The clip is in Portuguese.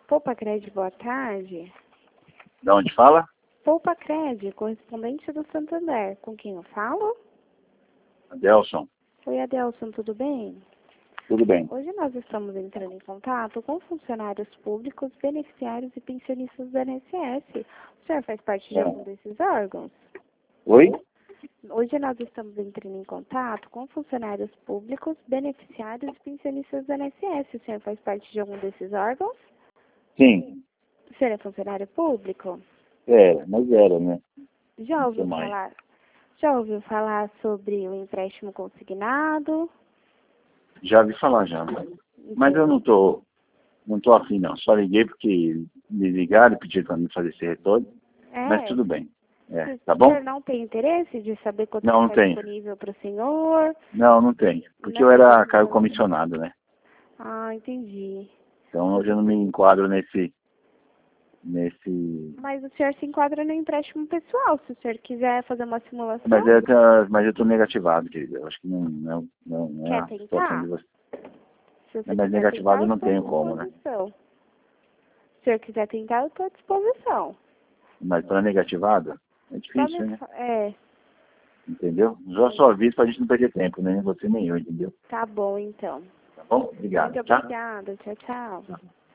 Poupa-Cred, boa tarde. De onde fala? Poupa-Cred, correspondente do Santander. Com quem eu falo? Adelson. Oi, Adelson, tudo bem? Tudo bem. Hoje nós estamos entrando em contato com funcionários públicos, beneficiários e pensionistas do INSS. O senhor faz parte de algum desses órgãos? Oi? Hoje nós estamos entrando em contato com funcionários públicos, beneficiários e pensionistas do INSS. O senhor faz parte de algum desses órgãos? Sim. O senhor é funcionário público? Mas era, né? Já ouviu falar sobre o empréstimo consignado? Já vi falar já. Mas eu não tô afim não. Só liguei porque me ligaram e pediram para mim fazer esse retorno. Mas tudo bem. Tá O bom? senhor não tem interesse de saber quanto Não está tenho. disponível para o senhor? Não tenho. Porque Não, eu era cargo comissionado, né? Ah, entendi. Então hoje eu não me enquadro nesse... Mas o senhor se enquadra no empréstimo pessoal, se o senhor quiser fazer uma simulação. Mas eu tô negativado, querido. Eu acho que não é Quer a situação tentar? de você. Se você Mas quiser negativado tentar, eu não estou à tenho como, né? disposição. Se o senhor quiser tentar, eu estou à disposição. Mas para negativado é difícil, né? Entendeu? Só aviso pra gente não perder tempo, né? Você nem eu, entendeu? Tá bom, então. Tá bom? Obrigado. Muito Tá? obrigada. Tchau, tchau.